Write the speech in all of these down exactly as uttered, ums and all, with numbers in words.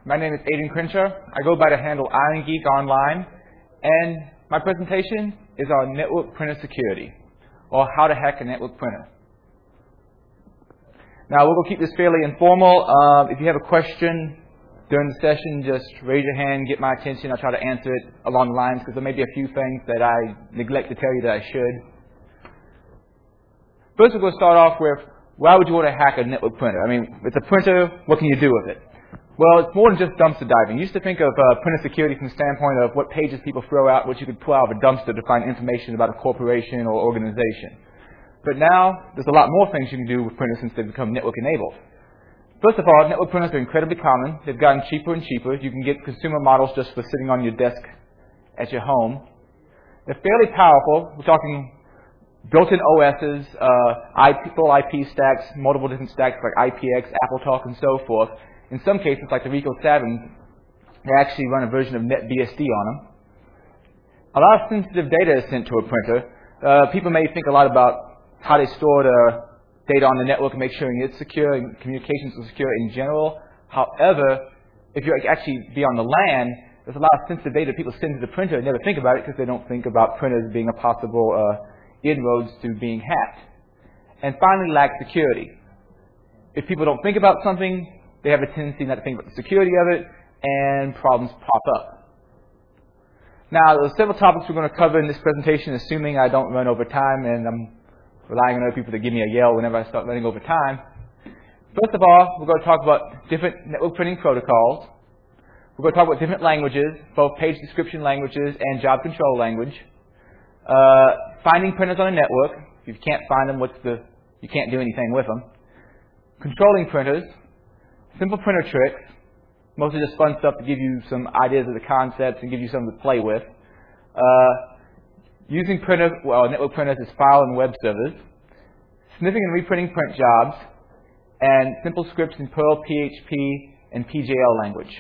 My name is Aiden Crenshaw. I go by the handle Iron Geek online, and my presentation is on network printer security, or how to hack a network printer. Now, we're going to keep this fairly informal. Uh, if you have a question during the session, just raise your hand, get my attention. I'll try to answer it along the lines, because there may be a few things that I neglect to tell you that I should. First, we're going to start off with, why would you want to hack a network printer? I mean, it's a printer, what can you do with it? Well, it's more than just dumpster diving. You used to think of uh, printer security from the standpoint of what pages people throw out, what you could pull out of a dumpster to find information about a corporation or organization. But now, there's a lot more things you can do with printers since they've become network-enabled. First of all, network printers are incredibly common. They've gotten cheaper and cheaper. You can get consumer models just for sitting on your desk at your home. They're fairly powerful. We're talking built-in O Ss, uh, I P, full I P stacks, multiple different stacks like I P X, AppleTalk, and so forth. In some cases, like the Rico seven, they actually run a version of NetBSD on them. A lot of sensitive data is sent to a printer. Uh, people may think a lot about how they store the data on the network and make sure it's secure and communications are secure in general. However, if you actually be on the LAN, there's a lot of sensitive data people send to the printer and never think about it because they don't think about printers being a possible uh, inroads to being hacked. And finally, lack security. If people don't think about something, they have a tendency not to think about the security of it, and problems pop up. Now, there are several topics we're going to cover in this presentation, assuming I don't run over time, and I'm relying on other people to give me a yell whenever I start running over time. First of all, we're going to talk about different network printing protocols. We're going to talk about different languages, both page description languages and job control language. Uh, finding printers on a network. If you can't find them, what's the, you can't do anything with them. Controlling printers. Simple printer tricks, mostly just fun stuff to give you some ideas of the concepts and give you something to play with. Uh, using printer, well, network printers as file and web servers. Sniffing and reprinting print jobs. And simple scripts in Perl, P H P, and P J L language.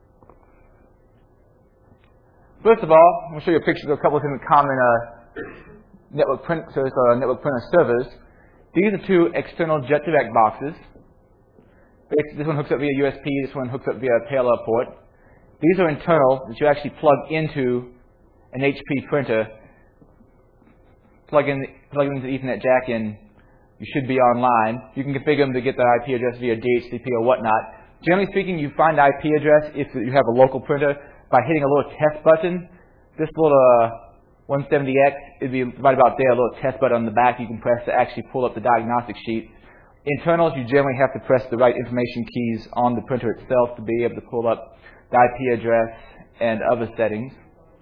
First of all, I'm going to show you a picture of a couple of different common uh, network printers or network printer servers. These are two external JetDirect boxes. This one hooks up via U S B, this one hooks up via a parallel port. These are internal that you actually plug into an H P printer. Plug in, plug into the Ethernet jack and you should be online. You can configure them to get the I P address via D H C P or whatnot. Generally speaking, you find the I P address if you have a local printer by hitting a little test button. This little uh, one seventy X, it'd be right about there, a little test button on the back you can press to actually pull up the diagnostic sheet. Internals, you generally have to press the right information keys on the printer itself to be able to pull up the I P address and other settings.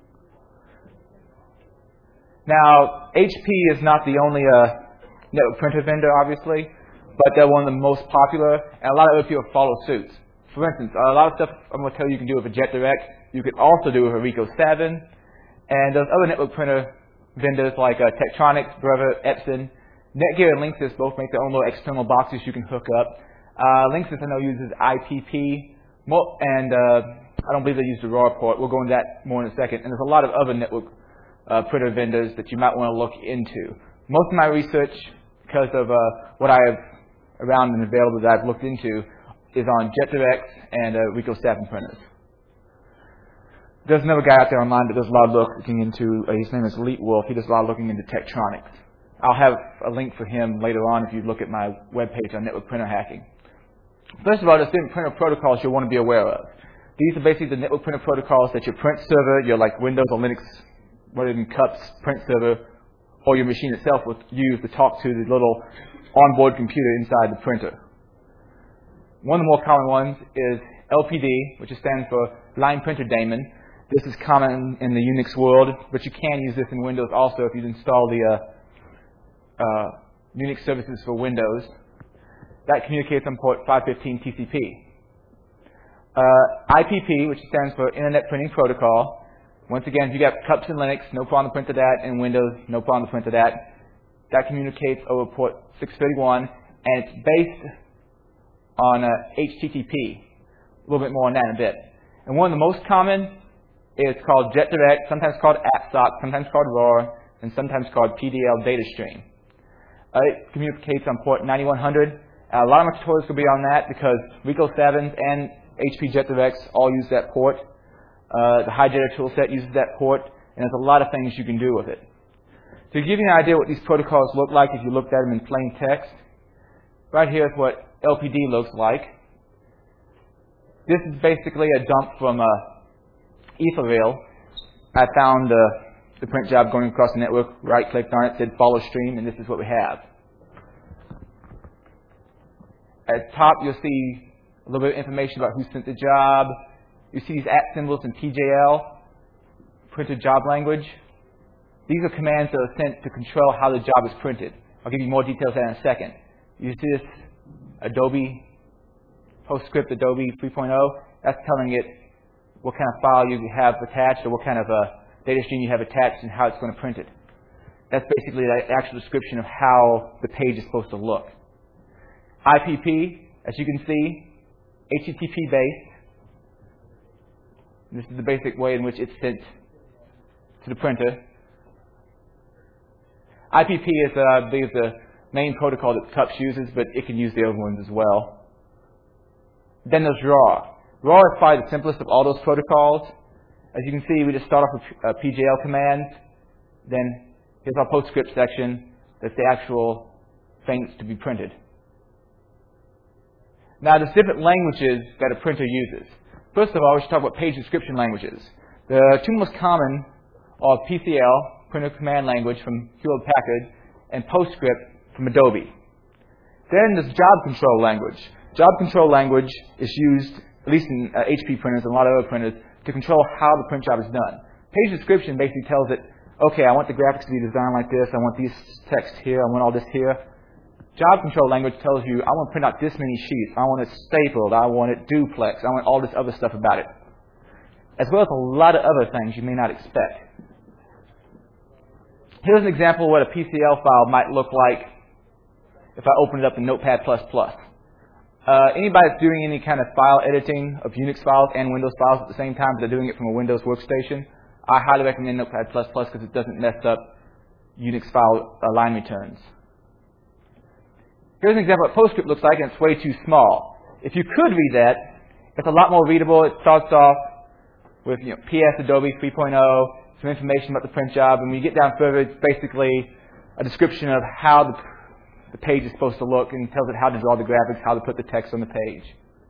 Now, H P is not the only uh, network printer vendor, obviously, but they're one of the most popular, and a lot of other people follow suit. For instance, a lot of stuff I'm going to tell you you can do with a JetDirect, you can also do with a Rico seven, and those other network printer vendors like uh, Tektronix, Brother, Epson. Netgear and Linksys both make their own little external boxes you can hook up. Uh, Linksys I know uses I P P, and uh, I don't believe they use the RAR port. We'll go into that more in a second. And there's a lot of other network uh, printer vendors that you might want to look into. Most of my research, because of uh, what I have around and available that I've looked into, is on JetDirect and uh, Rico seven printers. There's another guy out there online that does a lot of looking into, uh, his name is Elite Wolf. He does a lot of looking into Tektronix. I'll have a link for him later on if you look at my webpage on network printer hacking. First of all, there's different printer protocols you'll want to be aware of. These are basically the network printer protocols that your print server, your like Windows or Linux, whether in CUPS print server, or your machine itself will use to talk to the little onboard computer inside the printer. One of the more common ones is L P D, which stands for Line Printer Daemon. This is common in the Unix world, but you can use this in Windows also if you install the uh, Uh, Unix services for Windows. That communicates on port five fifteen T C P. Uh, I P P, which stands for Internet Printing Protocol. Once again, if you got CUPS and Linux, no problem to print to that, and Windows, no problem to print to that. That communicates over port six thirty-one, and it's based on uh, H T T P. A little bit more on that in a bit. And one of the most common is called JetDirect, sometimes called AppSoc, sometimes called RAR, and sometimes called P D L Data Stream. Uh, it communicates on port ninety-one hundred. Uh, a lot of my tutorials will be on that because Rico sevens and H P JetDirects all use that port. Uh, the Hijacker toolset uses that port, and there's a lot of things you can do with it. To give you an idea what these protocols look like if you looked at them in plain text, right here is what L P D looks like. This is basically a dump from uh, Etherrail. I found uh, the print job going across the network, right-clicked on it, said follow stream, and this is what we have. At the top, you'll see a little bit of information about who sent the job. You see these at symbols in P J L, printed job language. These are commands that are sent to control how the job is printed. I'll give you more details on that in a second. You see this Adobe, PostScript Adobe three point oh. That's telling it what kind of file you have attached or what kind of a data stream you have attached and how it's going to print it. That's basically the actual description of how the page is supposed to look. I P P, as you can see, H T T P based. This is the basic way in which it's sent to the printer. I P P is, uh, I believe, the main protocol that Tupps uses, but it can use the other ones as well. Then there's R A W. R A W is probably the simplest of all those protocols. As you can see, we just start off with uh, P J L commands. Then here's our PostScript section. That's the actual things to be printed. Now, there's different languages that a printer uses. First of all, we should talk about page description languages. The two most common are P C L, Printer Command Language from Hewlett Packard, and PostScript from Adobe. Then there's Job Control Language. Job Control Language is used, at least in uh, H P printers and a lot of other printers, to control how the print job is done. Page description basically tells it, okay, I want the graphics to be designed like this, I want these text here, I want all this here. Job Control Language tells you, I want to print out this many sheets, I want it stapled, I want it duplex, I want all this other stuff about it. As well as a lot of other things you may not expect. Here's an example of what a P C L file might look like if I open it up in Notepad plus plus. Uh, anybody that's doing any kind of file editing of Unix files and Windows files at the same time, but they're doing it from a Windows workstation, I highly recommend Notepad plus plus because it doesn't mess up Unix file uh, line returns. Here's an example of what PostScript looks like, and it's way too small. If you could read that, it's a lot more readable. It starts off with you know, P S Adobe three point oh, some information about the print job, and when you get down further, it's basically a description of how the, the page is supposed to look, and tells it how to draw the graphics, how to put the text on the page.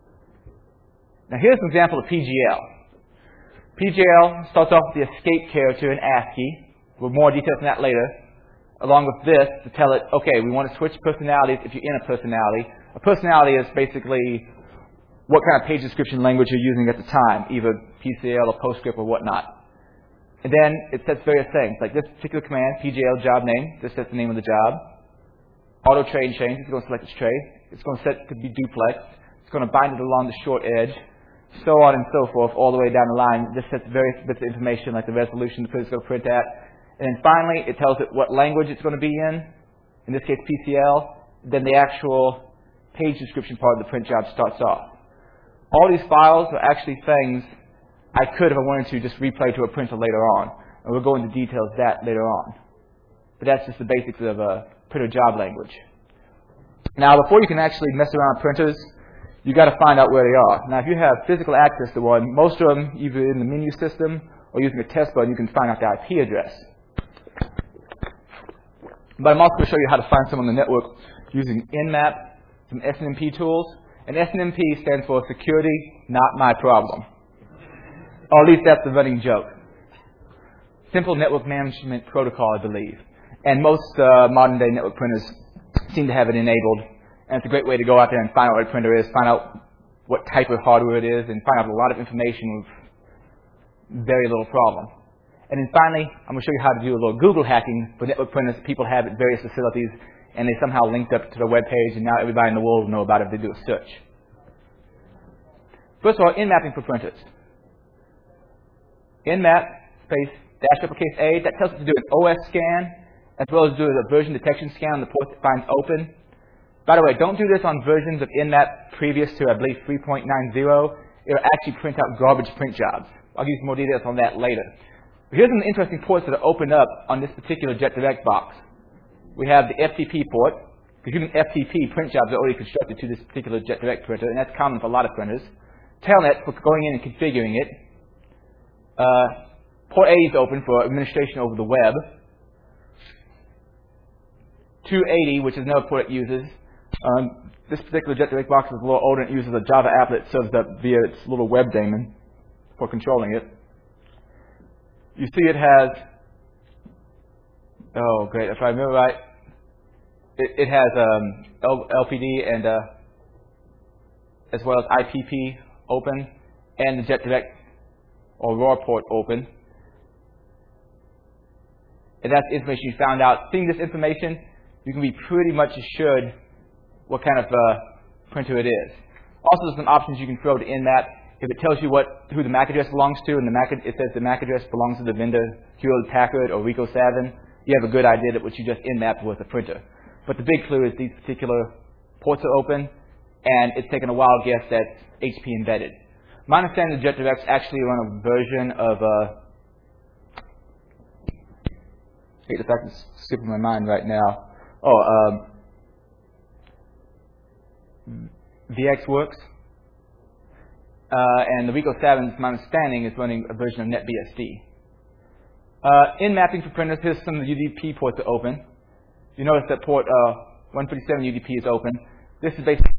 Now here's an example of P G L. P G L starts off with the escape character in ASCII. We'll more details on that later. Along with this, to tell it, okay, we want to switch personalities if you're in a personality. A personality is basically what kind of page description language you're using at the time, either P C L or PostScript or whatnot. And then it sets various things, like this particular command, P J L job name, this sets the name of the job. Auto train change, it's going to select its tray. It's going to set it to be duplex. It's going to bind it along the short edge, so on and so forth, all the way down the line. This sets various bits of information, like the resolution the printer's going to print at. And then finally, it tells it what language it's going to be in, in this case P C L. Then the actual page description part of the print job starts off. All these files are actually things I could, if I wanted to, just replay to a printer later on. And we'll go into details of that later on. But that's just the basics of a printer job language. Now, before you can actually mess around with printers, you've got to find out where they are. Now, if you have physical access to one, most of them either in the menu system or using a test button, you can find out the I P address. But I'm also going to show you how to find some on the network using Nmap, some S N M P tools. And S N M P stands for Security Not My Problem. Or at least that's the running joke. Simple network management protocol, I believe. And most uh, modern day network printers seem to have it enabled. And it's a great way to go out there and find out what a printer is, find out what type of hardware it is, and find out a lot of information with very little problem. And then finally, I'm going to show you how to do a little Google hacking for network printers that people have at various facilities, and they somehow linked up to their web page, and now everybody in the world will know about it if they do a search. First of all, Nmapping for printers. Nmap space dash uppercase A, that tells it to do an O S scan, as well as do a version detection scan on the port that finds open. By the way, don't do this on versions of Nmap previous to, I believe, three point nine zero. It'll actually print out garbage print jobs. I'll give you some more details on that later. But here's some interesting ports that are opened up on this particular JetDirect box. We have the F T P port, because using F T P, print jobs are already constructed to this particular JetDirect printer, and that's common for a lot of printers. Telnet for going in and configuring it. Uh, port A is open for administration over the web. two eighty, which is another port it uses. Um, this particular JetDirect box is a little older and it uses a Java applet served up via its little web daemon for controlling it. You see it has, oh great, if I remember right, it, it has um, L, LPD and uh, as well as I P P open and the JetDirect or RAW port open. And that's information you found out. Seeing this information, you can be pretty much assured what kind of uh, printer it is. Also, there's some options you can throw to InMap. If it tells you what who the M A C address belongs to, and the M A C, it says the M A C address belongs to the vendor Hewlett Packard or Ricoh Savin, you have a good idea that what you just InMapped was the printer. But the big clue is these particular ports are open, and it's taken a wild guess that's H P embedded. My understanding, the JetDirects actually run a version of. Uh, I hate the fact it's skipping my mind right now. Oh, um, VxWorks. Uh, and the Ricoh Savin, my understanding, is running a version of NetBSD. Uh, in mapping for printers, here's some of the U D P ports are open. You notice that port uh, one fifty-seven U D P is open. This is basically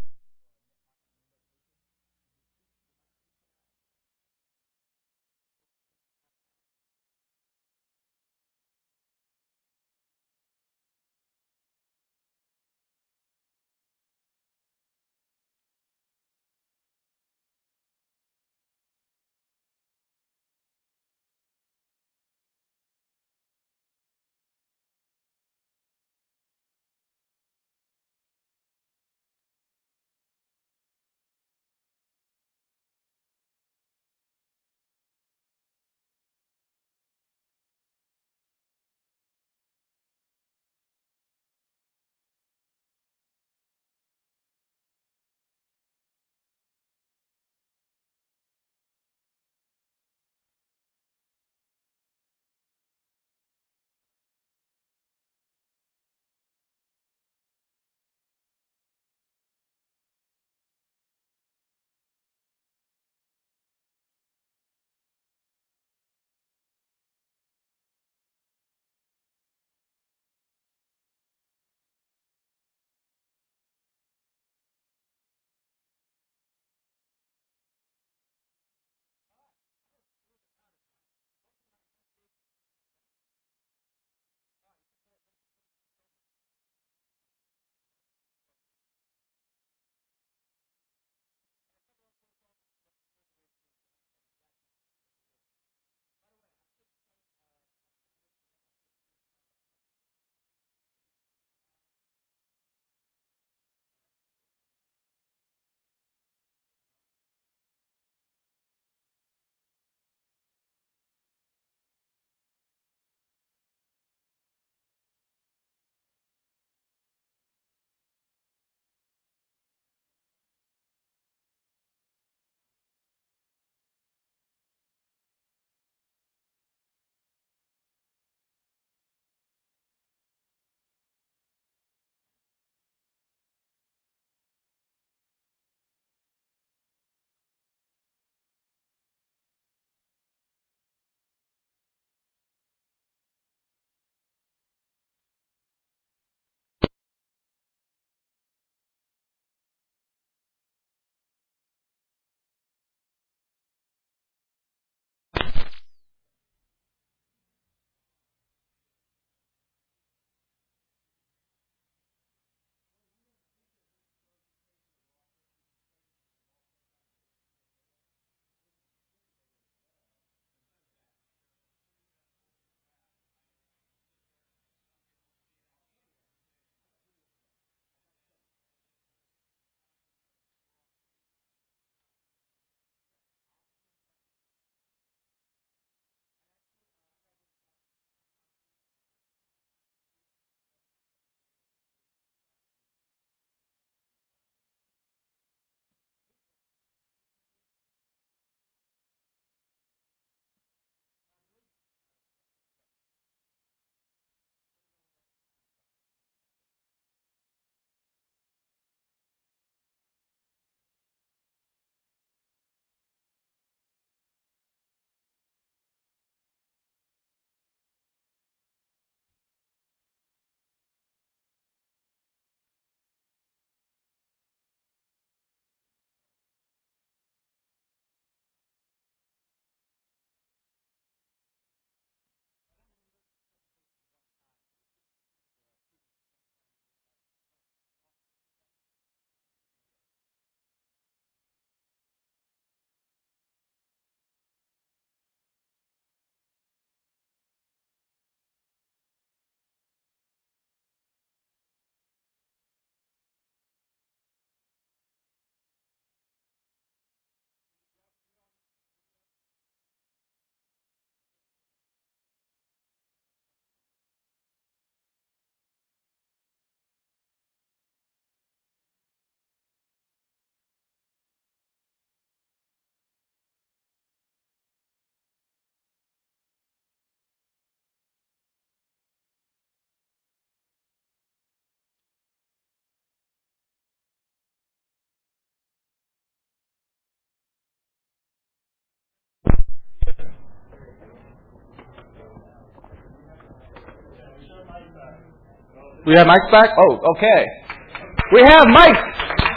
We have mics back? Oh, okay. We have mics!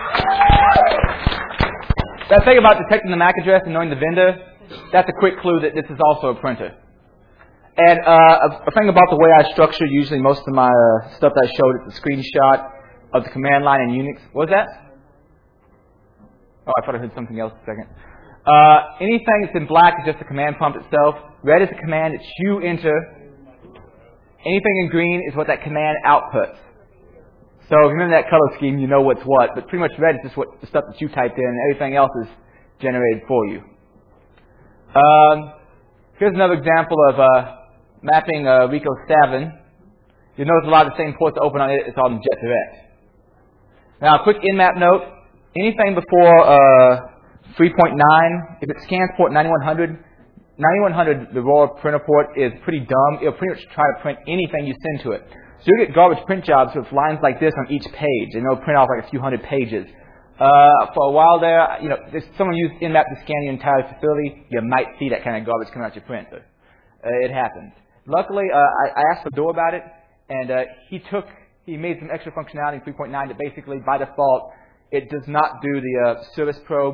That thing about detecting the M A C address and knowing the vendor, that's a quick clue that this is also a printer. And uh, a, a thing about the way I structure usually most of my uh, stuff that I showed, it's a screenshot of the command line in Unix. What was that? Oh, I thought I heard something else a second. Uh, anything that's in black is just the command prompt itself. Red is a command that you enter. Anything in green is what that command outputs. So if you remember that color scheme, you know what's what. But pretty much red is just what the stuff that you typed in, and everything else is generated for you. Um, here's another example of uh, mapping uh, Rico seven. You'll notice a lot of the same ports that open on it. It's all in JetDirect. Now, a quick in-map note. Anything before uh, three point nine, if it scans port ninety-one hundred, ninety-one hundred, the raw printer port, is pretty dumb. It'll pretty much try to print anything you send to it. So you'll get garbage print jobs with lines like this on each page, and they'll print off like a few hundred pages. Uh, for a while there, you know, if someone used in-map to scan your entire facility, you might see that kind of garbage coming out your printer. Uh, it happens. Luckily, uh, I, I asked Fedora about it, and uh, he took, he made some extra functionality in three point nine that basically, by default, it does not do the uh, service probe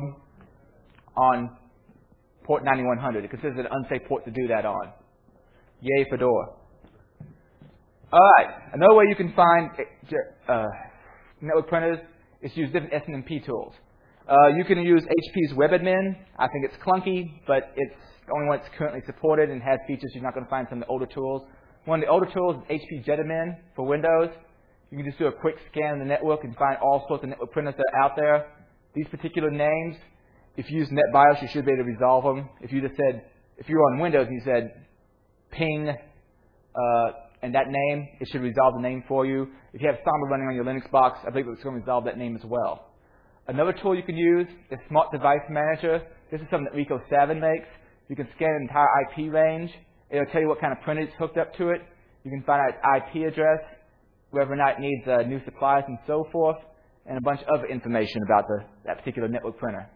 on port ninety-one hundred. It considers it an unsafe port to do that on. Yay, Fedora. All right. Another way you can find uh, network printers is to use different S N M P tools. Uh, you can use H P's WebAdmin. I think it's clunky, but it's the only one that's currently supported and has features you're not going to find from the older tools. One of the older tools is H P JetAdmin for Windows. You can just do a quick scan of the network and find all sorts of network printers that are out there. These particular names, if you use NetBIOS, you should be able to resolve them. If you just said, if you were on Windows and you said ping uh, and that name, it should resolve the name for you. If you have Samba running on your Linux box, I believe it's going to resolve that name as well. Another tool you can use is Smart Device Manager. This is something that Rico seven makes. You can scan an entire I P range. It'll tell you what kind of printer is hooked up to it. You can find out its I P address, whether or not it needs uh, new supplies and so forth, and a bunch of other information about the, that particular network printer.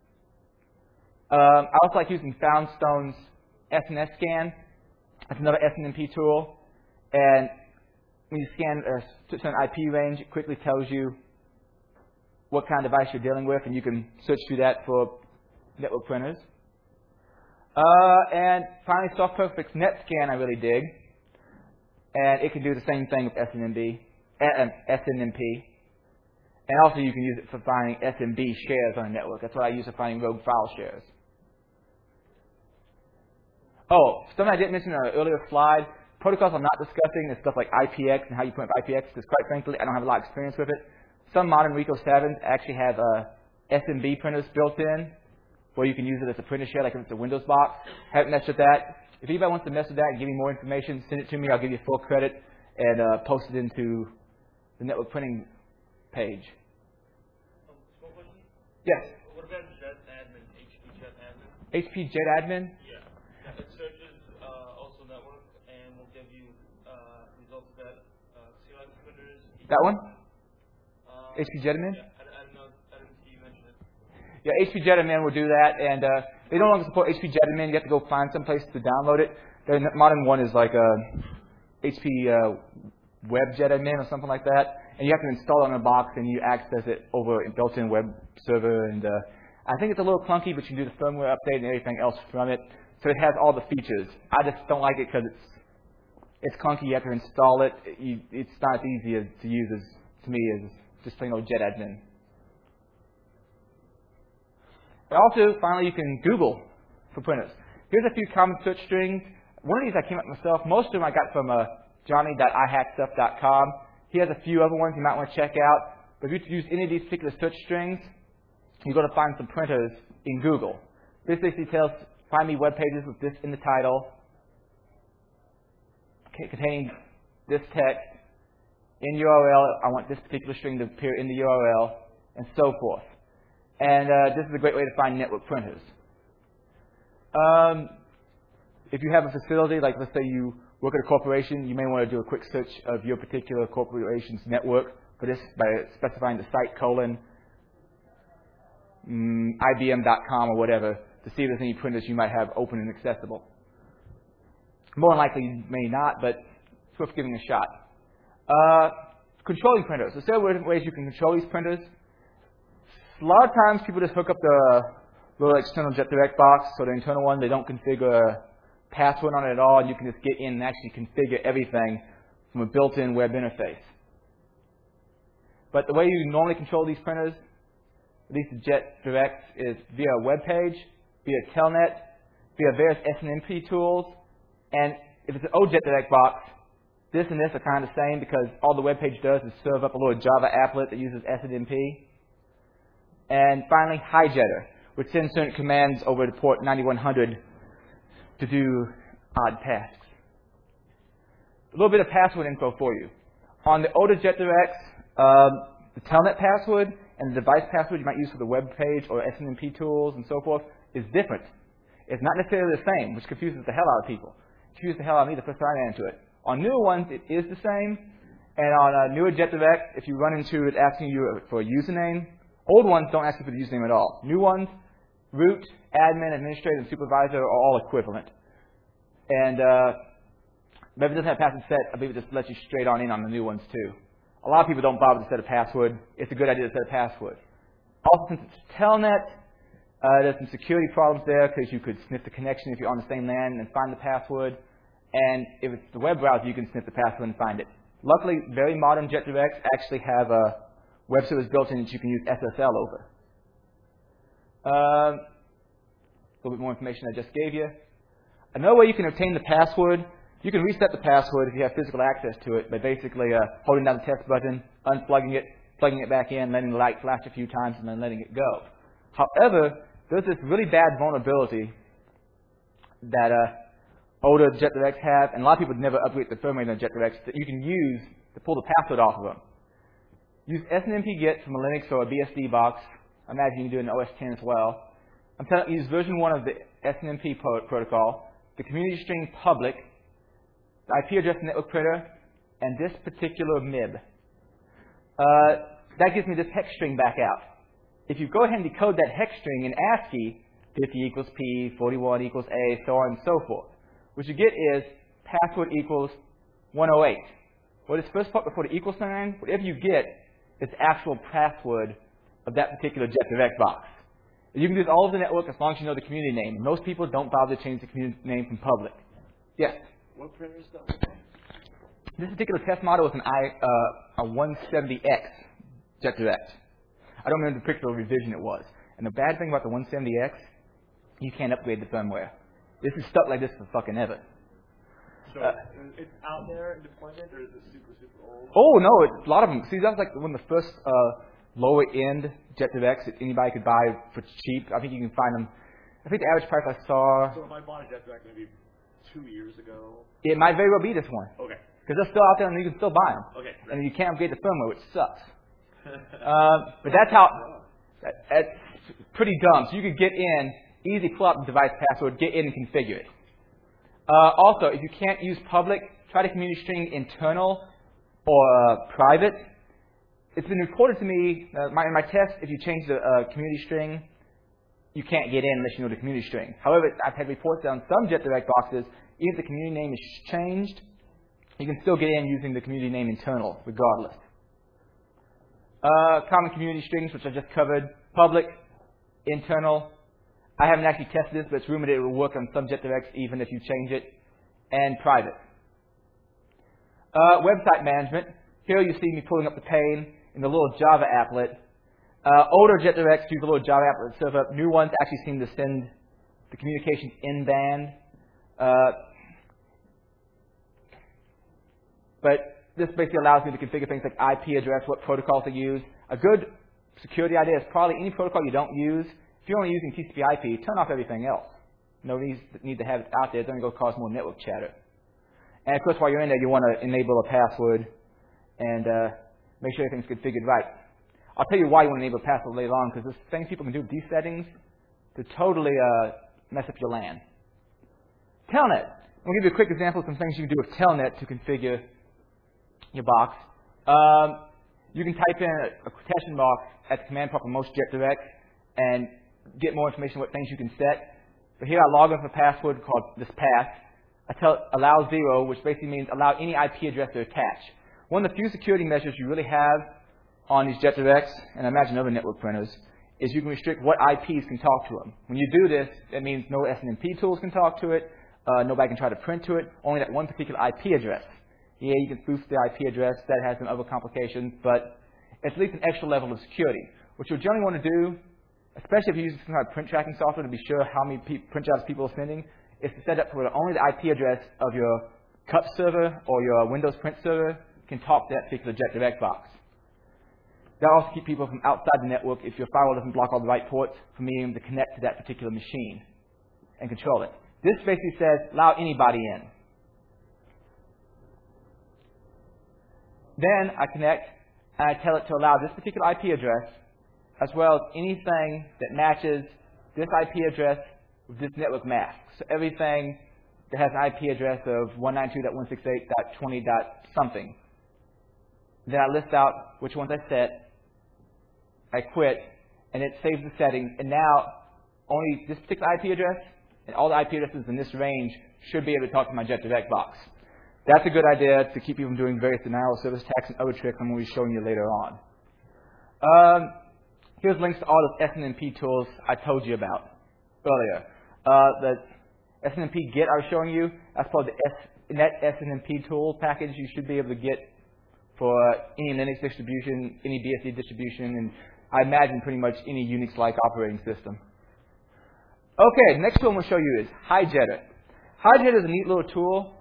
Um, I also like using Foundstone's S N S scan. That's another S N M P tool. And when you scan a certain I P range, it quickly tells you what kind of device you're dealing with, and you can search through that for network printers. Uh, and finally, SoftPerfect's NetScan I really dig. And it can do the same thing with S N M P. And also you can use it for finding S M B shares on a network. That's what I use for finding rogue file shares. Oh, something I didn't mention in an earlier slide. Protocols I'm not discussing is stuff like I P X and how you print I P X, because quite frankly, I don't have a lot of experience with it. Some modern Rico sevens actually have uh, S M B printers built in, where you can use it as a printer share, like if it's a Windows box. Haven't messed with that. If anybody wants to mess with that and give me more information, send it to me. I'll give you full credit and uh, post it into the network printing page. Um, small question? Yes? What about JetAdmin, H P JetAdmin? H P JetAdmin? Yeah. It searches uh, also network and will give you uh, results of that uh, C L I printers. That one? Um, H P JetAdmin? Yeah, I, I, didn't know, I didn't see you mention it. Yeah, H P JetAdmin will do that, and uh, they no longer support H P JetAdmin. You have to go find some place to download it. The modern one is like a H P uh, Web JetAdmin or something like that, and you have to install it on a box, and you access it over a built-in web server. And uh, I think it's a little clunky, but you can do the firmware update and everything else from it. So it has all the features. I just don't like it because it's it's clunky. You have to install it. You, it's not as easy as, to use as to me as just plain old JetAdmin. Also, finally, you can Google for printers. Here's a few common search strings. One of these I came up with myself. Most of them I got from uh, johnny dot i hack stuff dot com. He has a few other ones you might want to check out. But if you use any of these particular search strings, you're going to find some printers in Google. This basically tells find me web pages with this in the title, containing this text. In U R L, I want this particular string to appear in the U R L, and so forth. And uh, this is a great way to find network printers. Um, if you have a facility, like let's say you work at a corporation, you may want to do a quick search of your particular corporation's network for this by specifying the site colon mm, I B M dot com or whatever to see if there's any printers you might have open and accessible. More than likely you may not, but it's worth giving a shot. Uh, Controlling printers. There's several ways you can control these printers. A lot of times people just hook up the little external JetDirect box, so the internal one, they don't configure a password on it at all, and you can just get in and actually configure everything from a built-in web interface. But the way you normally control these printers, at least the JetDirect, is via a web page, via Telnet, via various S N M P tools, and if it's an old JetDirect box, this and this are kind of the same because all the web page does is serve up a little Java applet that uses S N M P. And finally, Hijacker, which sends certain commands over to port ninety-one hundred to do odd tasks. A little bit of password info for you. On the older JetDirects, um, the Telnet password and the device password you might use for the web page or S N M P tools and so forth is different. It's not necessarily the same, which confuses the hell out of people. It confused the hell out of me the first time I ran into it. On newer ones, it is the same. And on a newer JetDirect, if you run into it asking you for a username, old ones don't ask you for the username at all. New ones, root, admin, administrator, and supervisor are all equivalent. And uh, but if it doesn't have password set, I believe it just lets you straight on in on the new ones too. A lot of people don't bother to set a password. It's a good idea to set a password. Also, since it's Telnet, uh, there's some security problems there because you could sniff the connection if you're on the same LAN and find the password. And if it's the web browser, you can sniff the password and find it. Luckily, very modern JetDirects actually have a web service built in that you can use S S L over. Um, a little bit more information I just gave you. Another way you can obtain the password, you can reset the password if you have physical access to it by basically uh, holding down the test button, unplugging it, plugging it back in, letting the light flash a few times, and then letting it go. However, there's this really bad vulnerability that uh, older JetDirects have, and a lot of people never upgrade the firmware in their JetDirects that you can use to pull the password off of them. Use S N M P get from a Linux or a B S D box. I imagine you can do it in O S ten as well. I'm telling you, use version one of the S N M P pro protocol, the community string public, the I P address network printer, and this particular M I B. Uh, that gives me this hex string back out. If you go ahead and decode that hex string in ASCII, fifty equals P, forty-one equals A, so on and so forth, what you get is password equals one oh eight. What is first part before the equal sign, whatever you get is the actual password of that particular JetDirect box. You can do this all over the network as long as you know the community name. Most people don't bother to change the community name from public. Yes? What printer is that? This particular test model is an I, uh, a one seventy X JetDirect. I don't remember the particular revision it was. And the bad thing about the one seventy X, you can't upgrade the firmware. This is stuck like this for fucking ever. So Uh, it's out there in deployment, or is it super, super old? Oh, no, it's a lot of them. See, that was like one of the first uh, lower-end JetDirects that anybody could buy for cheap. I think you can find them. I think the average price I saw, So if I bought a JetDirect maybe two years ago. it might very well be this one. Okay. Because they're still out there and you can still buy them. Okay. And you can't upgrade the firmware, which sucks. uh, but that's how, that, that's pretty dumb. So you could get in, easy pull out the device password, get in and configure it. Uh, also, if you can't use public, try to community string internal or uh, private. It's been reported to me, uh, my, in my test, if you change the uh, community string, you can't get in unless you know the community string. However, I've had reports that on some JetDirect boxes, even if the community name is changed, you can still get in using the community name internal, regardless. Uh, common community strings, which I just covered, public, internal. I haven't actually tested this, but it's rumored it will work on some JetDirects even if you change it, and private. Uh, website management. Here you see me pulling up the pane in the little Java applet. Uh, older JetDirects use a little Java applet to serve up. New ones actually seem to send the communications in band. Uh, but this basically allows me to configure things like I P address, what protocols to use. A good security idea is probably any protocol you don't use. If you're only using T C P I P, turn off everything else. No need need to have it out there. It's only going to cause more network chatter. And of course, while you're in there, you want to enable a password and uh, make sure everything's configured right. I'll tell you why you want to enable a password later on, because there's things people can do with these settings to totally uh, mess up your LAN. Telnet. I'll give you a quick example of some things you can do with Telnet to configure your box. Um, you can type in a, a quotation box at the command prompt of most JetDirects and get more information on what things you can set. So here I log in with a password called this path. I tell allow zero, which basically means allow any I P address to attach. One of the few security measures you really have on these JetDirects, and I imagine other network printers, is you can restrict what I Ps can talk to them. When you do this, that means no S N M P tools can talk to it, uh, nobody can try to print to it, only that one particular I P address. Yeah, you can spoof the I P address, that has some other complications, but it's at least an extra level of security. What you'll generally want to do, especially if you're using some kind of print tracking software to be sure how many pe- print jobs people are sending, is to set up where only the I P address of your C U P server or your Windows print server can talk to that particular JetDirect box. That'll also keep people from outside the network, if your firewall doesn't block all the right ports, from being able to connect to that particular machine and control it. This basically says, allow anybody in. Then I connect, and I tell it to allow this particular I P address, as well as anything that matches this I P address with this network mask. So everything that has an I P address of one ninety-two dot one sixty-eight dot twenty dot something. Then I list out which ones I set. I quit, and it saves the settings. And now only this particular I P address and all the I P addresses in this range should be able to talk to my JetDirect box. That's a good idea to keep you from doing various denial of service attacks and other tricks I'm going to be showing you later on. Um, here's links to all those S N M P tools I told you about earlier. Uh, the S N M P Git I was showing you, that's called the S, Net S N M P tool package you should be able to get for any Linux distribution, any B S D distribution, and I imagine pretty much any Unix-like operating system. Okay, next tool I'm going to show you is Hijacker. Hijacker is a neat little tool.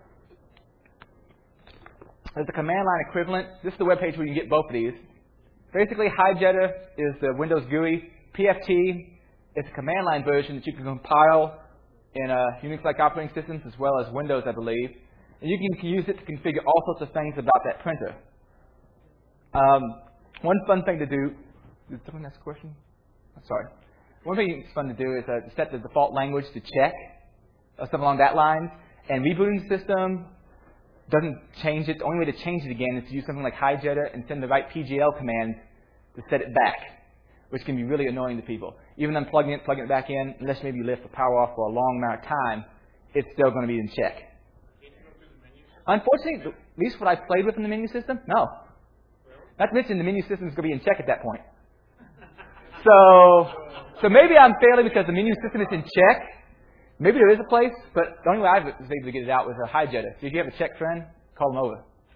It's a command line equivalent. This is the web page where you can get both of these. Basically, Hijacker is the Windows G U I. P F T is a command line version that you can compile in uh, Unix-like operating systems as well as Windows, I believe. And you can use it to configure all sorts of things about that printer. Um, one fun thing to do. Did someone ask a question? I'm sorry. One thing it's fun to do is uh, set the default language to check, or something along that line. And rebooting the system doesn't change it. The only way to change it again is to use something like Hijacker and send the right P G L command to set it back, which can be really annoying to people. Even unplugging it, plugging it back in, unless maybe you left the power off for a long amount of time, it's still going to be in check. Unfortunately, at least what I played with in the menu system, no. Not to mention the menu system is going to be in check at that point. So, so maybe I'm failing because the menu system is in check. Maybe there is a place, but the only way I was able to get it out was a Hijacker. So if you have a Czech friend, call them over.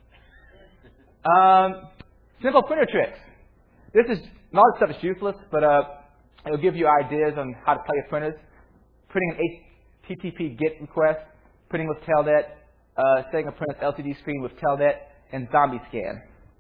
Um, simple printer tricks. This is, a lot of stuff is useless, but uh, it'll give you ideas on how to play with printers. Printing an H T T P GET request, printing with Telnet, uh, setting a printer's L C D screen with Telnet, and Zombie Scan.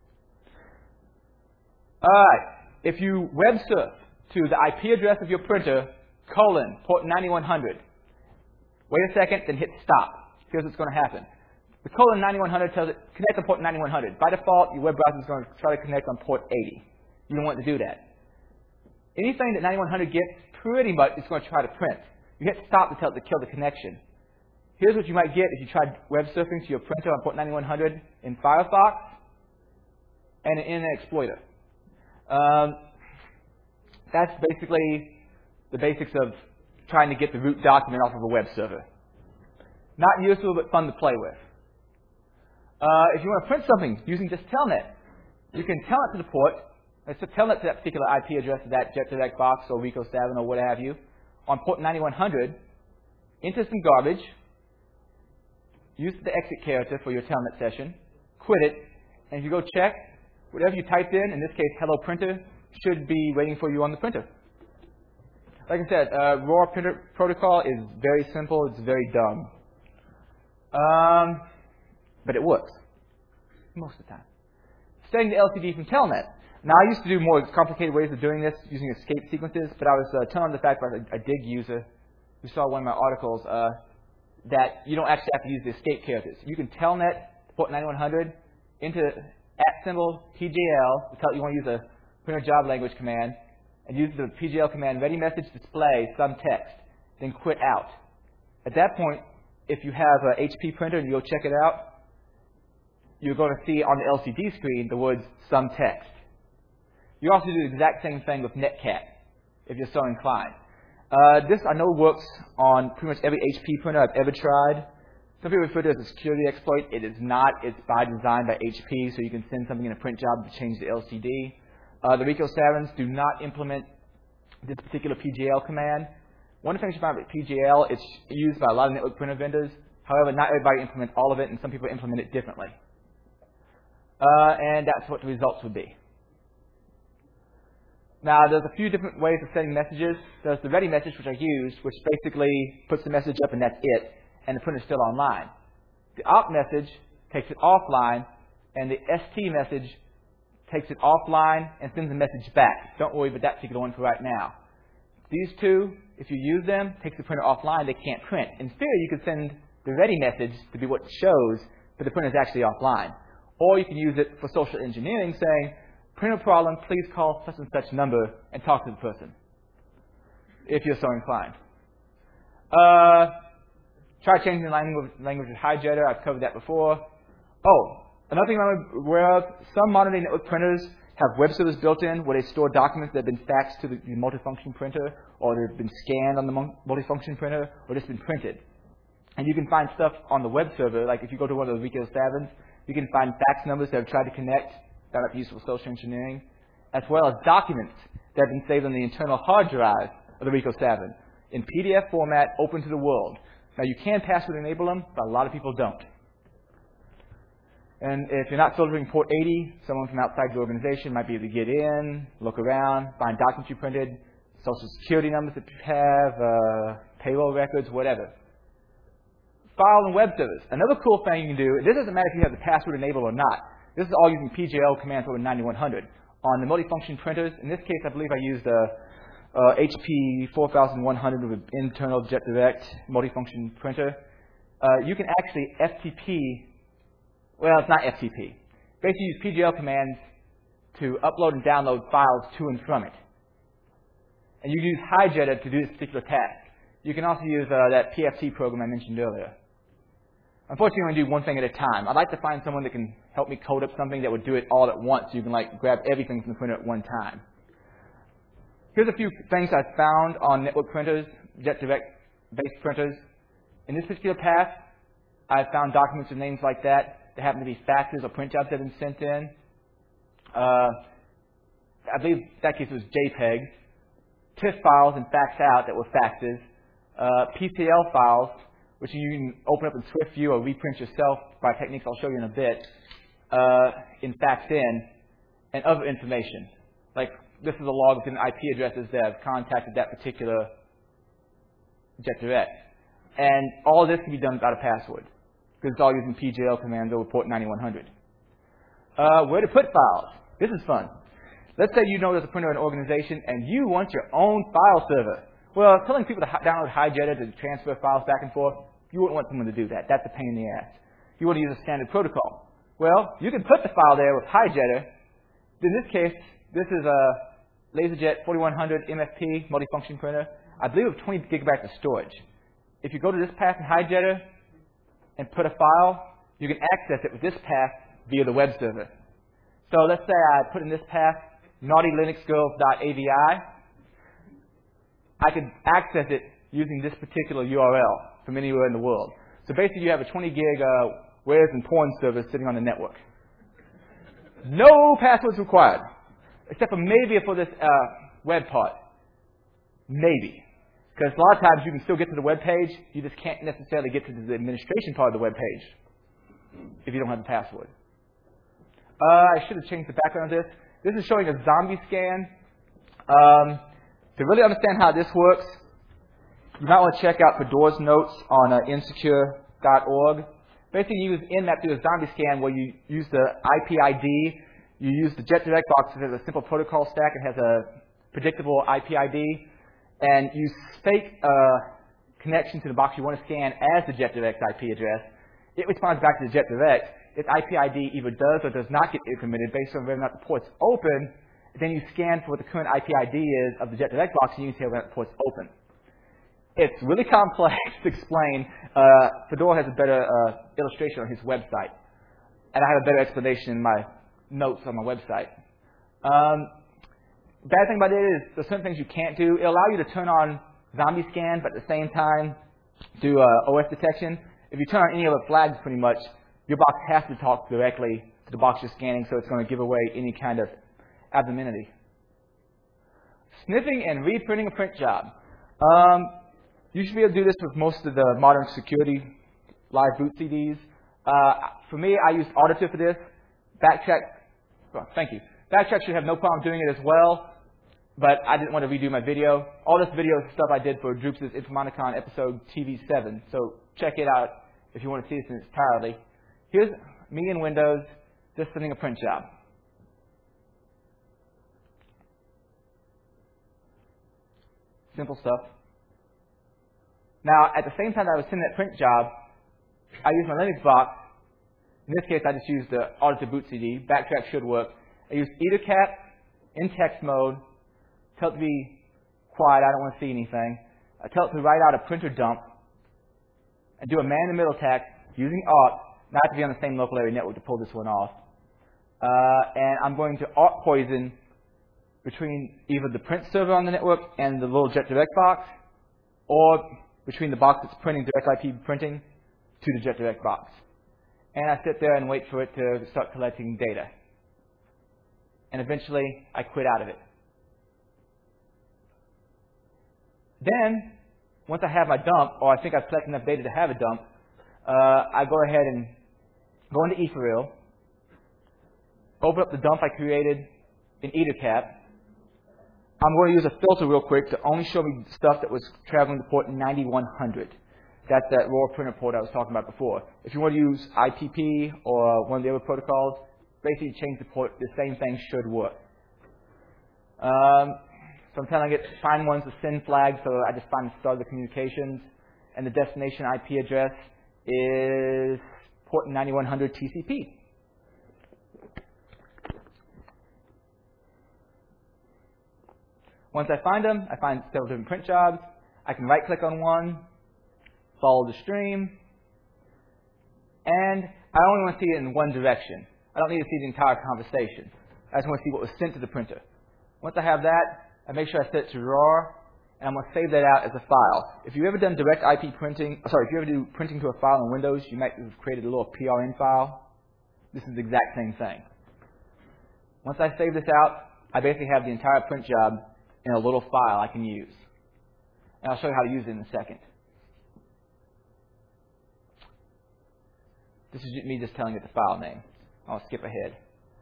Alright, if you web surf to the I P address of your printer, colon, port ninety-one hundred, wait a second, then hit stop. Here's what's going to happen. The colon ninety-one hundred tells it, connect on port ninety-one hundred. By default, your web browser is going to try to connect on port eighty. You don't want to do that. Anything that ninety-one hundred gets, pretty much it's going to try to print. You hit stop to tell it to kill the connection. Here's what you might get if you tried web surfing to your printer on port ninety-one hundred in Firefox and in Internet Explorer. Um, that's basically the basics of trying to get the root document off of a web server. Not useful, but fun to play with. Uh, if you want to print something using just Telnet, you can Telnet to the port. Let's Telnet to that particular I P address of that JetDirect box or Rico seven or what have you on port ninety-one hundred. Enter some garbage. Use the exit character for your Telnet session. Quit it. And if you go check, whatever you typed in, in this case, hello printer, should be waiting for you on the printer. Like I said, uh, RAW printer protocol is very simple. It's very dumb. Um, but it works. Most of the time. Setting the L C D from Telnet. Now, I used to do more complicated ways of doing this using escape sequences, but I was uh, telling the fact by a, a dig user who saw one of my articles uh, that you don't actually have to use the escape characters. You can Telnet port ninety-one hundred into at symbol P G L to tell it you want to use a printer job language command, and use the P G L command ready message display some text, then quit out. At that point, if you have an H P printer and you go check it out, you're going to see on the L C D screen the words some text. You also do the exact same thing with Netcat, if you're so inclined. Uh, this I know works on pretty much every H P printer I've ever tried. Some people refer to it as a security exploit. It is not. It's by design by H P, so you can send something in a print job to change the L C D. Uh, the Rico sevens do not implement this particular P G L command. One of the things you find with P G L, it's used by a lot of network printer vendors. However, not everybody implements all of it, and some people implement it differently. Uh, and that's what the results would be. Now, there's a few different ways of sending messages. There's the ready message, which I used, which basically puts the message up and that's it, and the printer's still online. The opt message takes it offline, and the S T message takes it offline and sends a message back. Don't worry about that particular one for right now. These two, if you use them, takes the printer offline, they can't print. In theory, you could send the ready message to be what it shows, but the printer is actually offline. Or you can use it for social engineering, saying, printer problem, please call such and such number and talk to the person, if you're so inclined. Uh, try changing the language, language with Hijacker. I've covered that before. Oh, another thing I'm aware of, some modern-day network printers have web servers built in where they store documents that have been faxed to the, the multifunction printer, or they've been scanned on the multifunction printer, or just been printed. And you can find stuff on the web server, like if you go to one of those Rico sevens, you can find fax numbers that have tried to connect. That might be useful for social engineering, as well as documents that have been saved on the internal hard drive of the Rico seven in P D F format, open to the world. Now, you can password enable them, but a lot of people don't. And if you're not filtering port eighty, someone from outside your organization might be able to get in, look around, find documents you printed, social security numbers that you have, uh, payroll records, whatever. File and web servers. Another cool thing you can do, this doesn't matter if you have the password enabled or not. This is all using P G L commands over ninety-one hundred. On the multifunction printers, in this case, I believe I used a, a H P four thousand one hundred with an internal JetDirect multifunction printer. Uh, you can actually F T P, well, it's not F T P. Basically use P G L commands to upload and download files to and from it. And you use Hijacker to do this particular task. You can also use uh, that P F T program I mentioned earlier. Unfortunately, I'm going to do one thing at a time. I'd like to find someone that can help me code up something that would do it all at once, so you can like grab everything from the printer at one time. Here's a few things I've found on network printers, JetDirect-based printers. In this particular path, I've found documents with names like that that happen to be faxes or print jobs that have been sent in. Uh, I believe in that case it was JPEGs. TIFF files and fax out that were faxes. Uh, P C L files, which you can open up in SwiftView or reprint yourself by techniques I'll show you in a bit, uh, in fax in, and other information. Like, this is a log with I P addresses that have contacted that particular JetDirect. And all this can be done without a password, because it's all using P G L commands over port ninety-one hundred. Uh, where to put files. This is fun. Let's say you know there's a printer in an organization, and you want your own file server. Well, telling people to download Hijacker to transfer files back and forth, you wouldn't want someone to do that. That's a pain in the ass. You want to use a standard protocol. Well, you can put the file there with Hijacker. In this case, this is a LaserJet forty-one hundred M F P multifunction printer. I believe with twenty gigabytes of storage. If you go to this path in Hijacker and put a file, you can access it with this path via the web server. So let's say I put in this path naughty linux girls dot A V I. I could access it using this particular U R L from anywhere in the world. So basically you have a twenty gig uh, wares and porn server sitting on the network. No passwords required, except for maybe for this uh, web part. Maybe. Because a lot of times you can still get to the web page, you just can't necessarily get to the administration part of the web page if you don't have the password. Uh, I should have changed the background of this. This is showing a zombie scan. Um, to really understand how this works, you might want to check out Fedora's notes on uh, insecure dot org. Basically, you use Nmap to do a zombie scan where you use the I P I D. You use the JetDirect box that has a simple protocol stack. It has a predictable I P I D. And you fake a connection to the box you want to scan as the JetDirect I P address. It responds back to the JetDirect. Its I P I D either does or does not get incremented based on whether or not the port's open. Then you scan for what the current I P I D is of the JetDirect box, and you can tell whether the port's open. It's really complex to explain. Uh, Fedora has a better uh, illustration on his website. And I have a better explanation in my notes on my website. Um, bad thing about it is there's certain things you can't do. It'll allow you to turn on zombie scan, but at the same time do uh, O S detection. if you turn on any of the flags pretty much, your box has to talk directly to the box you're scanning, so it's going to give away any kind of anonymity. Sniffing and reprinting a print job. Um, you should be able to do this with most of the modern security live boot C Ds. Uh, for me, I use Auditor for this. Backtrack, well, thank you. Backtrack should have no problem doing it as well, but I didn't want to redo my video. All this video is stuff I did for Droops' Informaticon episode T V seven, so check it out if you want to see this in its entirety. Here's me in Windows, just sending a print job. Simple stuff. Now, at the same time that I was sending that print job, I used my Linux box. In this case, I just used the Auditor boot C D. Backtrack should work. I used EtherCat in text mode. Tell it to be quiet. I don't want to see anything. I tell it to write out a printer dump and do a man-in-the-middle attack using Alt, not to be on the same local area network to pull this one off. Uh, and I'm going to Alt poison between either the print server on the network and the little JetDirect box, or between the box that's printing direct I P printing to the JetDirect box. And I sit there and wait for it to start collecting data. And eventually, I quit out of it. Then, once I have my dump, or I think I've collected enough data to have a dump, uh, I go ahead and go into eForReal, open up the dump I created in EtherCat. I'm going to use a filter real quick to only show me stuff that was traveling to port ninety-one hundred. That's that raw printer port I was talking about before. If you want to use I P P or one of the other protocols, basically change the port, the same thing should work. Um, so I'm telling it to find ones with send flag, so I just find the start of the communications. And the destination I P address is port ninety-one hundred T C P. Once I find them, I find several different print jobs. I can right-click on one, follow the stream, and I only want to see it in one direction. I don't need to see the entire conversation. I just want to see what was sent to the printer. Once I have that, I make sure I set it to RAR, and I'm going to save that out as a file. If you've ever done direct I P printing, sorry, if you ever do printing to a file in Windows, you might have created a little P R N file. This is the exact same thing. Once I save this out, I basically have the entire print job in a little file I can use. And I'll show you how to use it in a second. This is me just telling it the file name. I'll skip ahead.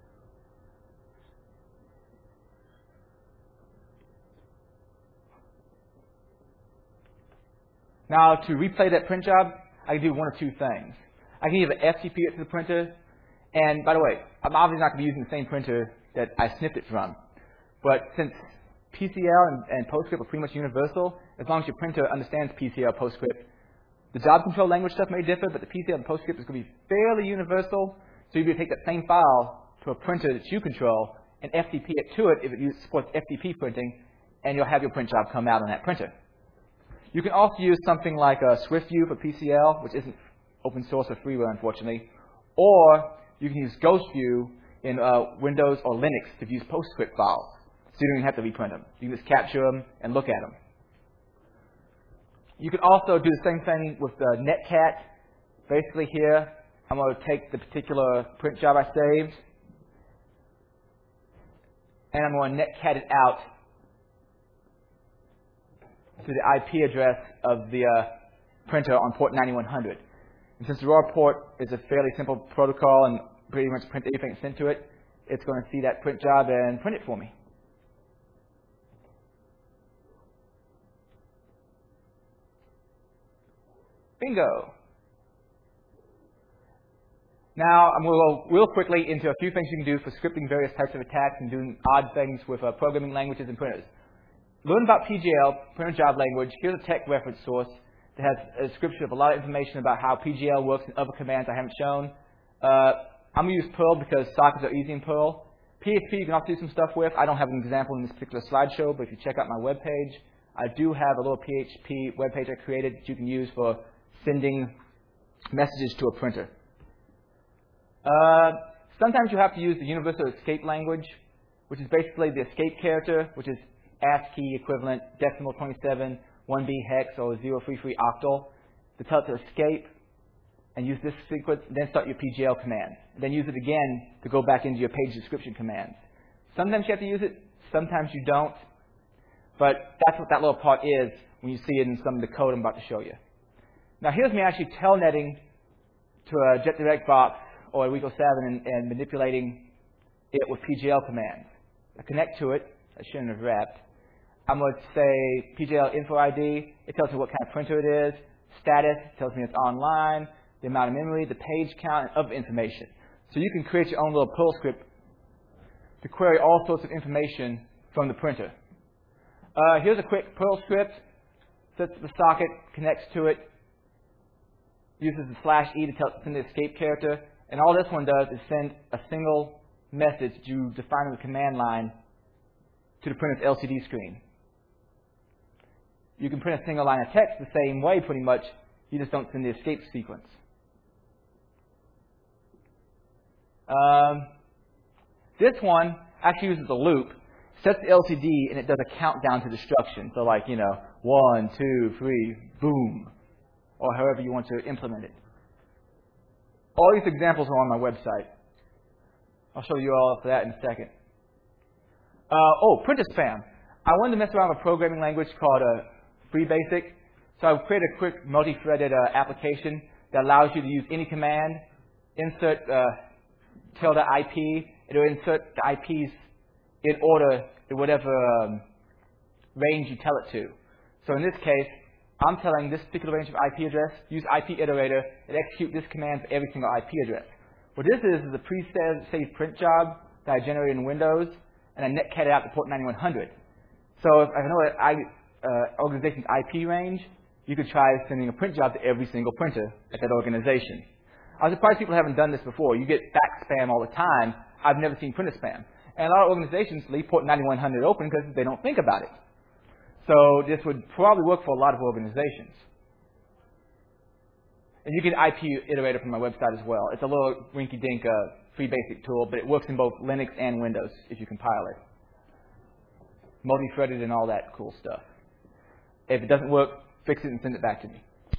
Now, to replay that print job, I can do one of two things. I can either F T P it to the printer, and by the way, I'm obviously not going to be using the same printer that I snipped it from. But since P C L and, and PostScript are pretty much universal, as long as your printer understands P C L, PostScript, the job control language stuff may differ, but the P C L and PostScript is going to be fairly universal. So you'll be able to take that same file to a printer that you control and F T P it to it if it supports F T P printing, and you'll have your print job come out on that printer. You can also use something like a SwiftView for P C L, which isn't open source or freeware, unfortunately. Or you can use GhostView in uh, Windows or Linux to use PostScript files. So you don't even have to reprint them. You can just capture them and look at them. You can also do the same thing with the netcat. Basically here, I'm going to take the particular print job I saved, and I'm going to netcat it out to the I P address of the uh, printer on port ninety-one hundred. And since the RAR port is a fairly simple protocol and pretty much print anything sent to it, it's going to see that print job and print it for me. Bingo. Now, I'm going to go real quickly into a few things you can do for scripting various types of attacks and doing odd things with uh, programming languages and printers. Learn about P G L, printer job language. Here's a tech reference source that has a description of a lot of information about how P G L works and other commands I haven't shown. Uh, I'm going to use Perl because sockets are easy in Perl. P H P you can also do some stuff with. I don't have an example in this particular slideshow, but if you check out my webpage, I do have a little P H P webpage I created that you can use for sending messages to a printer. Uh, sometimes you have to use the universal escape language, which is basically the escape character, which is ASCII equivalent, decimal twenty-seven, one B hex, or zero three three octal, to tell it to escape and use this sequence, then start your P G L command. Then use it again to go back into your page description commands. Sometimes you have to use it, sometimes you don't. But that's what that little part is when you see it in some of the code I'm about to show you. Now here's me actually telnetting to a JetDirect box or a Weco seven and, and manipulating it with P G L commands. I connect to it. I shouldn't have wrapped. I'm going to say P G L info I D. It tells me what kind of printer it is. Status tells me it's online. The amount of memory, the page count, and other information. So you can create your own little Perl script to query all sorts of information from the printer. Uh, here's a quick Perl script. Sets the socket, connects to it, uses the slash E to tell, send the escape character, and all this one does is send a single message you define in the command line to the printer's L C D screen. You can print a single line of text the same way, pretty much. You just don't send the escape sequence. Um, this one actually uses a loop, sets the L C D, and it does a countdown to destruction. So like, you know, one, two, three, boom, or however you want to implement it. All these examples are on my website. I'll show you all of that in a second. Uh, oh, printer spam. I wanted to mess around with a programming language called uh, FreeBasic. So I created a quick multi-threaded uh, application that allows you to use any command, insert uh, tilde I P. It'll insert the I Ps in order in whatever um, range you tell it to. So in this case, I'm telling this particular range of I P address, use I P iterator, and execute this command for every single I P address. What this is is a pre-saved print job that I generated in Windows, and I netcat it out to port ninety-one hundred. So if I know an I, uh, organization's I P range, you could try sending a print job to every single printer at that organization. I was surprised people haven't done this before. You get back spam all the time. I've never seen printer spam. And a lot of organizations leave port ninety-one hundred open because they don't think about it. So this would probably work for a lot of organizations. And you get I P iterator from my website as well. It's a little rinky-dink uh, FreeBasic tool, but it works in both Linux and Windows if you compile it. Multi-threaded and all that cool stuff. If it doesn't work, fix it and send it back to me.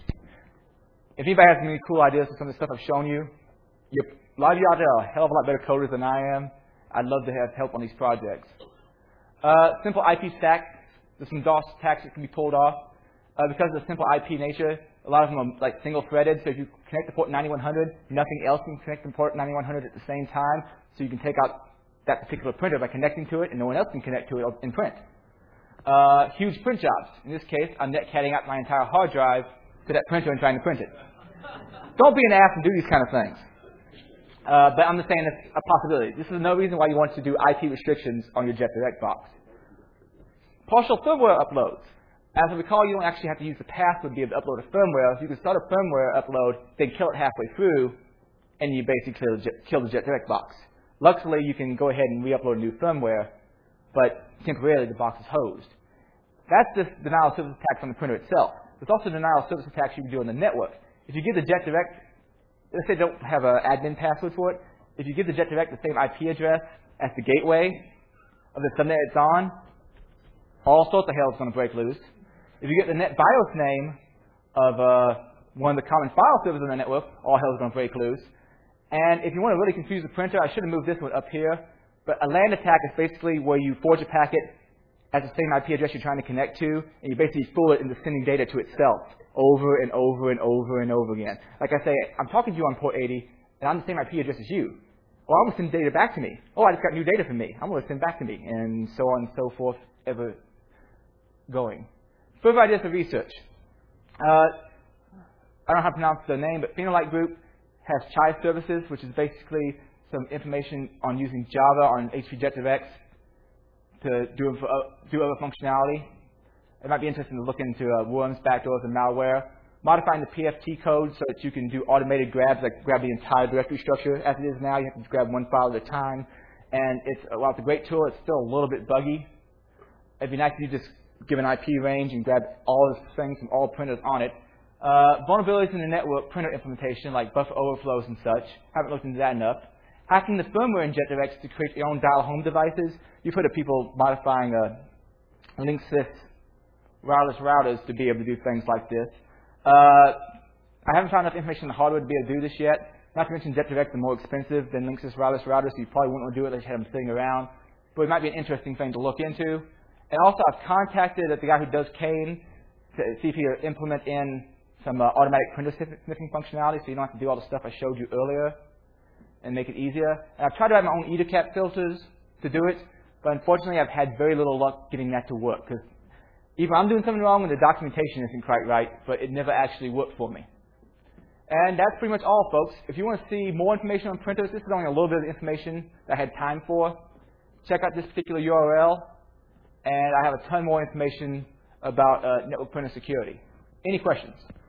If anybody has any cool ideas for some of the stuff I've shown you, you're, a lot of you out there are a hell of a lot better coders than I am. I'd love to have help on these projects. Uh, simple I P stack. There's some DOS attacks that can be pulled off. Uh, because of the simple I P nature, a lot of them are like single-threaded. So if you connect to port ninety-one hundred, nothing else can connect to port ninety-one hundred at the same time. So you can take out that particular printer by connecting to it, and no one else can connect to it in print. Uh, huge print jobs. In this case, I'm netcatting out my entire hard drive to that printer and trying to print it. Don't be an ass and do these kind of things. Uh, but I'm just saying it's a possibility. This is no reason why you want to do I P restrictions on your JetDirect box. Partial firmware uploads. As I recall, you don't actually have to use the password to be able to upload a firmware. So you can start a firmware upload, then kill it halfway through, and you basically kill the, kill the JetDirect box. Luckily, you can go ahead and re-upload new firmware, but temporarily the box is hosed. That's just denial of service attacks on the printer itself. There's also denial of service attacks you can do on the network. If you give the JetDirect, let's say they don't have an admin password for it, if you give the JetDirect the same I P address as the gateway of the subnet it's on, all sorts of hell is going to break loose. If you get the net BIOS name of uh, one of the common file servers on the network, all hell is going to break loose. And if you want to really confuse the printer, I should have moved this one up here. But a LAN attack is basically where you forge a packet at the same I P address you're trying to connect to, and you basically fool it into sending data to itself over and over and over and over again. Like I say, I'm talking to you on port eighty, and I'm the same I P address as you. Well, I'm going to send data back to me. Oh, I just got new data from me. I'm going to send back to me, and so on and so forth, ever going. Further ideas for research. Uh, I don't know how to pronounce the name, but Phenolite Group has Chai services, which is basically some information on using Java on H P JetDirect to do, uh, do other functionality. It might be interesting to look into uh, worms, backdoors, and malware. Modifying the P F T code so that you can do automated grabs, like grab the entire directory structure. As it is now, you have to just grab one file at a time. And it's, while it's a great tool, it's still a little bit buggy. It'd be nice if you just give an I P range and grab all the things from all printers on it. Uh, vulnerabilities in the network printer implementation, like buffer overflows and such. Haven't looked into that enough. Hacking the firmware in JetDirect to create your own dial home devices. You've heard of people modifying uh, Linksys wireless routers to be able to do things like this. Uh, I haven't found enough information on the hardware to be able to do this yet. Not to mention DepDirect are more expensive than Linksys wireless routers, so you probably wouldn't want to do it unless you had them sitting around. But it might be an interesting thing to look into. And also, I've contacted the guy who does Kane to see if he will implement in some uh, automatic printer sniffing functionality so you don't have to do all the stuff I showed you earlier and make it easier. And I've tried to write my own EduCap filters to do it, but unfortunately I've had very little luck getting that to work because either I'm doing something wrong or the documentation isn't quite right, but it never actually worked for me. And that's pretty much all, folks. If you want to see more information on printers, this is only a little bit of information that I had time for. Check out this particular U R L, and I have a ton more information about uh, network printer security. Any questions?